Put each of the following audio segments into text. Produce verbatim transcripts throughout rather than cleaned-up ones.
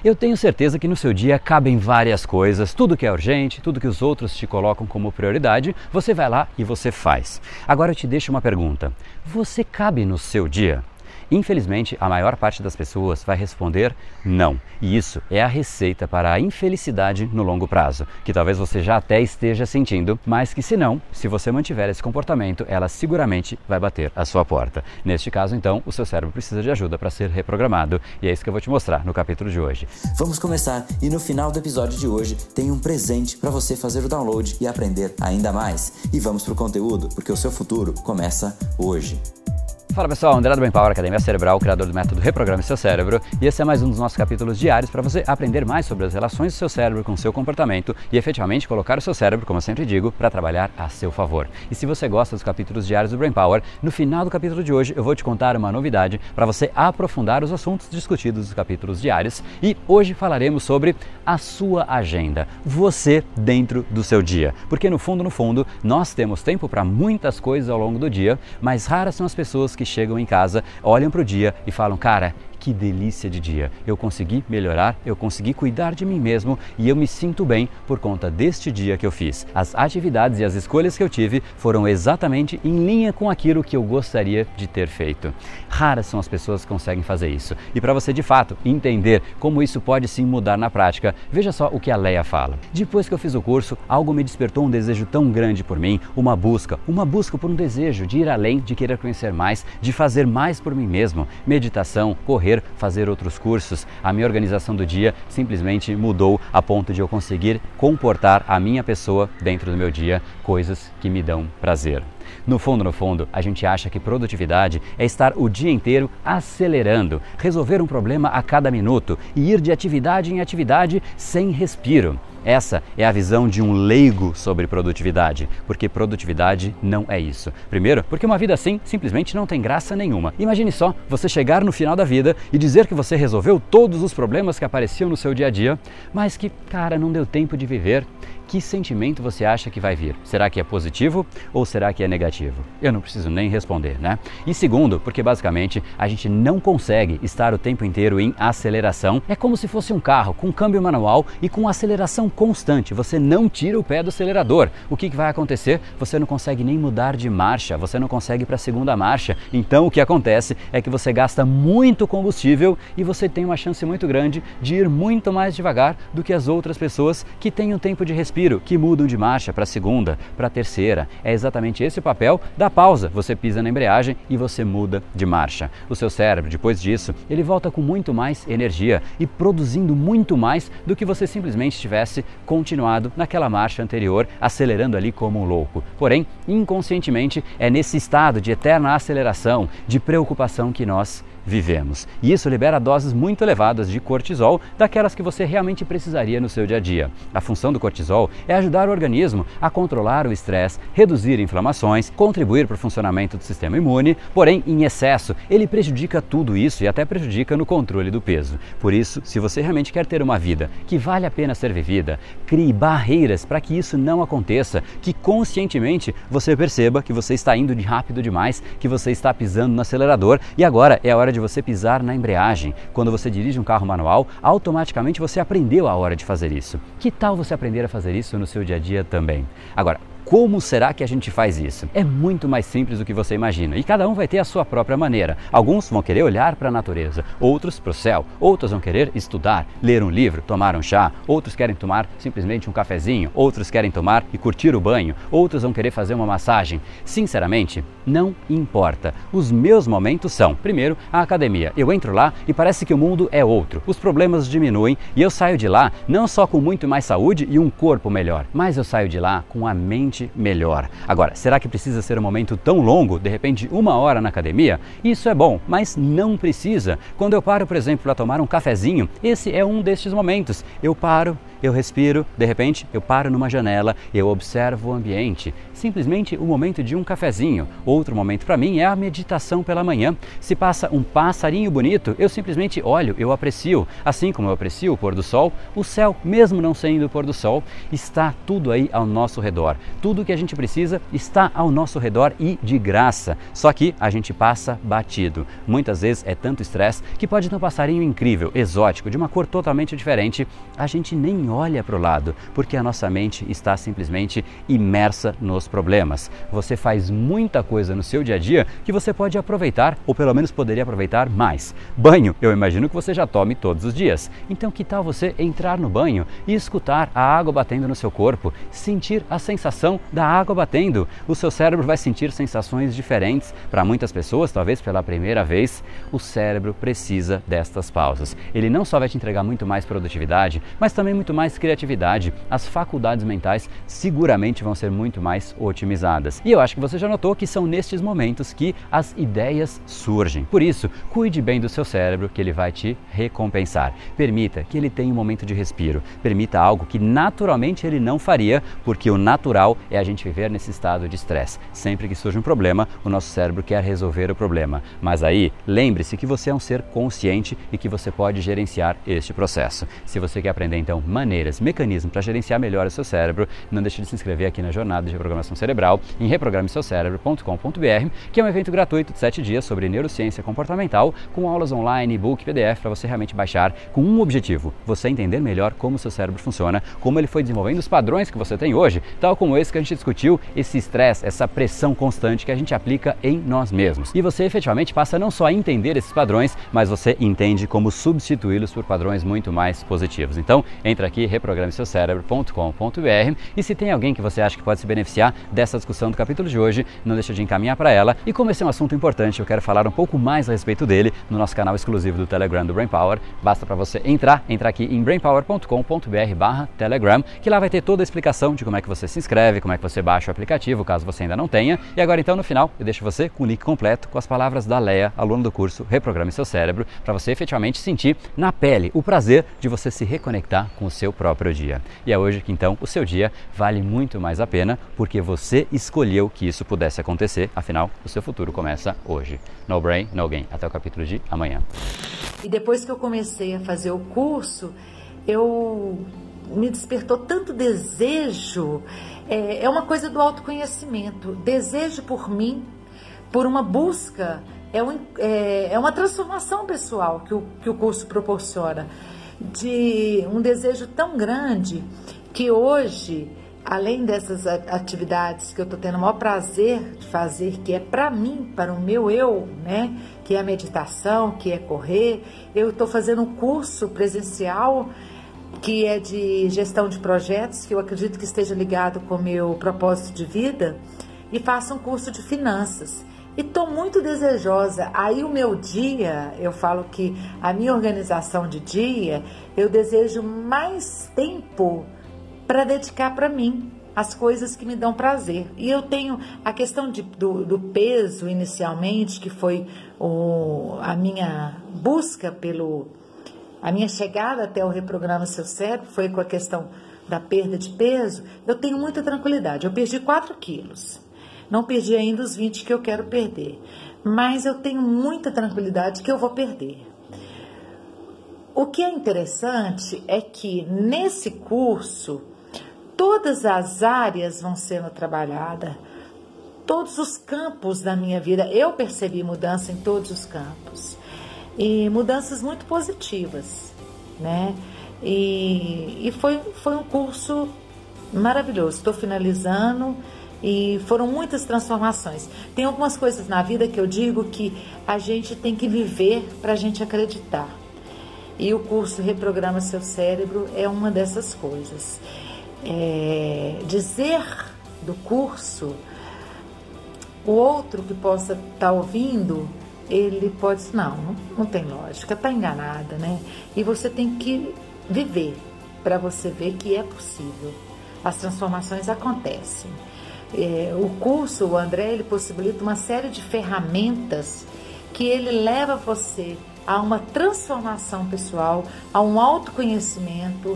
Eu tenho certeza que no seu dia cabem várias coisas, tudo que é urgente, tudo que os outros te colocam como prioridade, você vai lá e você faz. Agora eu te deixo uma pergunta: você cabe no seu dia? Infelizmente, a maior parte das pessoas vai responder não. E isso é a receita para a infelicidade no longo prazo, que talvez você já até esteja sentindo, mas que se não, se você mantiver esse comportamento, ela seguramente vai bater à sua porta. Neste caso, então, o seu cérebro precisa de ajuda para ser reprogramado, e é isso que eu vou te mostrar no capítulo de hoje. Vamos começar, e no final do episódio de hoje tem um presente para você fazer o download e aprender ainda mais. E vamos pro conteúdo, porque o seu futuro começa hoje. Fala pessoal, André do Brain Power, Academia Cerebral, criador do método Reprograme Seu Cérebro, e esse é mais um dos nossos capítulos diários para você aprender mais sobre as relações do seu cérebro com o seu comportamento e efetivamente colocar o seu cérebro, como eu sempre digo, para trabalhar a seu favor. E se você gosta dos capítulos diários do Brain Power, no final do capítulo de hoje eu vou te contar uma novidade para você aprofundar os assuntos discutidos nos capítulos diários, e hoje falaremos sobre a sua agenda, você dentro do seu dia. Porque no fundo, no fundo, nós temos tempo para muitas coisas ao longo do dia, mas raras são as pessoas que chegam em casa, olham para o dia e falam: cara, que delícia de dia, eu consegui melhorar, eu consegui cuidar de mim mesmo e eu me sinto bem por conta deste dia que eu fiz. As atividades e as escolhas que eu tive foram exatamente em linha com aquilo que eu gostaria de ter feito. Raras são as pessoas que conseguem fazer isso. E para você de fato entender como isso pode sim mudar na prática, veja só o que a Leia fala. Depois que eu fiz o curso, algo me despertou um desejo tão grande por mim, uma busca, uma busca por um desejo de ir além, de querer conhecer mais, de fazer mais por mim mesmo. Meditação, correr, fazer outros cursos. A minha organização do dia simplesmente mudou a ponto de eu conseguir comportar a minha pessoa dentro do meu dia, coisas que me dão prazer. No fundo, no fundo, a gente acha que produtividade é estar o dia inteiro acelerando, resolver um problema a cada minuto e ir de atividade em atividade sem respiro. Essa é a visão de um leigo sobre produtividade, porque produtividade não é isso. Primeiro, porque uma vida assim simplesmente não tem graça nenhuma. Imagine só você chegar no final da vida e dizer que você resolveu todos os problemas que apareciam no seu dia a dia, mas que, cara, não deu tempo de viver. Que sentimento você acha que vai vir? Será que é positivo ou será que é negativo? Eu não preciso nem responder, né? E segundo, porque basicamente a gente não consegue estar o tempo inteiro em aceleração. É como se fosse um carro com câmbio manual e com aceleração constante. Você não tira o pé do acelerador. O que, que vai acontecer? Você não consegue nem mudar de marcha, você não consegue ir para a segunda marcha. Então o que acontece é que você gasta muito combustível e você tem uma chance muito grande de ir muito mais devagar do que as outras pessoas que têm um tempo de respiro, que mudam de marcha para a segunda, para a terceira. É exatamente esse o papel da pausa. Você pisa na embreagem e você muda de marcha. O seu cérebro, depois disso, ele volta com muito mais energia e produzindo muito mais do que você simplesmente tivesse continuado naquela marcha anterior, acelerando ali como um louco. Porém, inconscientemente, é nesse estado de eterna aceleração, de preocupação que nós vivemos. E isso libera doses muito elevadas de cortisol, daquelas que você realmente precisaria no seu dia a dia. A função do cortisol é ajudar o organismo a controlar o estresse, reduzir inflamações, contribuir para o funcionamento do sistema imune, porém, em excesso, ele prejudica tudo isso e até prejudica no controle do peso. Por isso, se você realmente quer ter uma vida que vale a pena ser vivida, crie barreiras para que isso não aconteça, que conscientemente você perceba que você está indo de rápido demais, que você está pisando no acelerador e agora é a hora de de você pisar na embreagem. Quando você dirige um carro manual, automaticamente você aprendeu a hora de fazer isso. Que tal você aprender a fazer isso no seu dia a dia também? Agora, como será que a gente faz isso? É muito mais simples do que você imagina e cada um vai ter a sua própria maneira. Alguns vão querer olhar para a natureza, outros para o céu, outros vão querer estudar, ler um livro, tomar um chá, outros querem tomar simplesmente um cafezinho, outros querem tomar e curtir o banho, outros vão querer fazer uma massagem. Sinceramente, não importa. Os meus momentos são, primeiro, a academia. Eu entro lá e parece que o mundo é outro. Os problemas diminuem e eu saio de lá não só com muito mais saúde e um corpo melhor, mas eu saio de lá com a mente melhor. Agora, será que precisa ser um momento tão longo, de repente uma hora na academia? Isso é bom, mas não precisa. Quando eu paro, por exemplo, para tomar um cafezinho, esse é um destes momentos. Eu paro, eu respiro, de repente eu paro numa janela, eu observo o ambiente. Simplesmente o momento de um cafezinho. Outro momento para mim é a meditação pela manhã. Se passa um passarinho bonito, eu simplesmente olho, eu aprecio. Assim como eu aprecio o pôr do sol, o céu, mesmo não sendo o pôr do sol, está tudo aí ao nosso redor. Tudo o que a gente precisa está ao nosso redor e de graça. Só que a gente passa batido. Muitas vezes é tanto estresse que pode ter um passarinho incrível, exótico, de uma cor totalmente diferente. A gente nem olha para o lado, porque a nossa mente está simplesmente imersa nos problemas. Você faz muita coisa no seu dia a dia que você pode aproveitar, ou pelo menos poderia aproveitar mais. Banho, eu imagino que você já tome todos os dias. Então que tal você entrar no banho e escutar a água batendo no seu corpo, sentir a sensação da água batendo? O seu cérebro vai sentir sensações diferentes. Para muitas pessoas, talvez pela primeira vez, o cérebro precisa destas pausas. Ele não só vai te entregar muito mais produtividade, mas também muito mais criatividade. As faculdades mentais seguramente vão ser muito mais otimizadas. E eu acho que você já notou que são nestes momentos que as ideias surgem. Por isso, cuide bem do seu cérebro, que ele vai te recompensar. Permita que ele tenha um momento de respiro. Permita algo que naturalmente ele não faria, porque o natural é a gente viver nesse estado de estresse. Sempre que surge um problema, o nosso cérebro quer resolver o problema. Mas aí, lembre-se que você é um ser consciente e que você pode gerenciar este processo. Se você quer aprender, então, maneiras, mecanismos para gerenciar melhor o seu cérebro, não deixe de se inscrever aqui na jornada de reprogramação cerebral em reprograme seu cérebro ponto com ponto b r, que é um evento gratuito de sete dias sobre neurociência comportamental, com aulas online, e-book, P D F, para você realmente baixar com um objetivo: você entender melhor como o seu cérebro funciona, como ele foi desenvolvendo os padrões que você tem hoje, tal como esse que a gente discutiu, esse estresse, essa pressão constante que a gente aplica em nós mesmos. E você efetivamente passa não só a entender esses padrões, mas você entende como substituí-los por padrões muito mais positivos. Então, entra aqui, reprograme seu cérebro ponto com ponto b r, e se tem alguém que você acha que pode se beneficiar dessa discussão do capítulo de hoje, não deixa de encaminhar para ela. E como esse é um assunto importante, eu quero falar um pouco mais a respeito dele no nosso canal exclusivo do Telegram do Brain Power. Basta para você entrar, entrar aqui em brain power ponto com ponto b r barra Telegram, que lá vai ter toda a explicação de como é que você se inscreve, como é que você baixa o aplicativo, caso você ainda não tenha. E agora então, no final, eu deixo você com o link completo com as palavras da Leia, aluna do curso Reprograme Seu Cérebro, para você efetivamente sentir na pele o prazer de você se reconectar com o seu próprio dia. E é hoje que então o seu dia vale muito mais a pena, porque você escolheu que isso pudesse acontecer. Afinal, o seu futuro começa hoje. No brain, no gain. Até o capítulo de amanhã. E depois que eu comecei a fazer o curso, eu me despertou tanto desejo. É, é uma coisa do autoconhecimento. Desejo por mim, por uma busca, é, um, é, é uma transformação pessoal que o, que o curso proporciona. De um desejo tão grande que hoje, além dessas atividades que eu estou tendo o maior prazer de fazer, que é para mim, para o meu eu, né, que é a meditação, que é correr, eu estou fazendo um curso presencial que é de gestão de projetos, que eu acredito que esteja ligado com o meu propósito de vida, e faço um curso de finanças. E estou muito desejosa. Aí o meu dia, eu falo que a minha organização de dia, eu desejo mais tempo para dedicar para mim, as coisas que me dão prazer. E eu tenho a questão de, do, do peso inicialmente, que foi o, a minha busca pelo... A minha chegada até o Reprograma Seu Cérebro foi com a questão da perda de peso. Eu tenho muita tranquilidade. Eu perdi quatro quilos. Não perdi ainda os vinte que eu quero perder, mas eu tenho muita tranquilidade que eu vou perder. O que é interessante é que nesse curso, todas as áreas vão sendo trabalhadas, todos os campos da minha vida. Eu percebi mudança em todos os campos, e mudanças muito positivas, né? E, e foi, foi um curso maravilhoso. Estou finalizando. E foram muitas transformações. Tem algumas coisas na vida que eu digo que a gente tem que viver para a gente acreditar. E o curso Reprograma Seu Cérebro é uma dessas coisas. É, dizer do curso, o outro que possa estar tá ouvindo, ele pode dizer, não, não, não tem lógica, está enganada, né? E você tem que viver para você ver que é possível. As transformações acontecem. É, o curso, o André, ele possibilita uma série de ferramentas que ele leva você a uma transformação pessoal, a um autoconhecimento,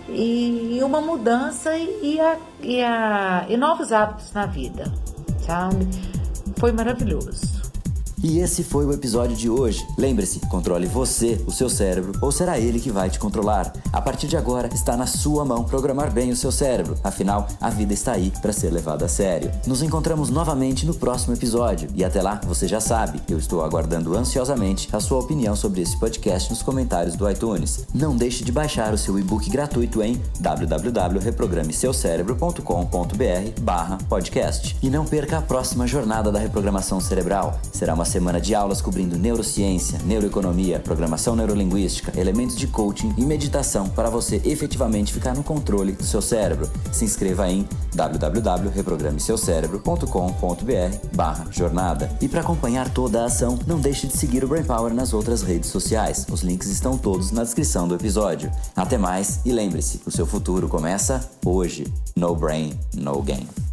e uma mudança e, a, e, a, e novos hábitos na vida, sabe? Foi maravilhoso. E esse foi o episódio de hoje. Lembre-se, controle você, o seu cérebro, ou será ele que vai te controlar? A partir de agora, está na sua mão programar bem o seu cérebro. Afinal, a vida está aí para ser levada a sério. Nos encontramos novamente no próximo episódio. E até lá, você já sabe, eu estou aguardando ansiosamente a sua opinião sobre esse podcast nos comentários do iTunes. Não deixe de baixar o seu e-book gratuito em w w w ponto reprograme seu cérebro ponto com ponto b r barra podcast. E não perca a próxima jornada da reprogramação cerebral. Será uma semana de aulas cobrindo neurociência, neuroeconomia, programação neurolinguística, elementos de coaching e meditação para você efetivamente ficar no controle do seu cérebro. Se inscreva em w w w ponto reprograme seu cérebro ponto com ponto b r barra jornada. E para acompanhar toda a ação, não deixe de seguir o Brain Power nas outras redes sociais. Os links estão todos na descrição do episódio. Até mais e lembre-se, o seu futuro começa hoje. No brain, no game.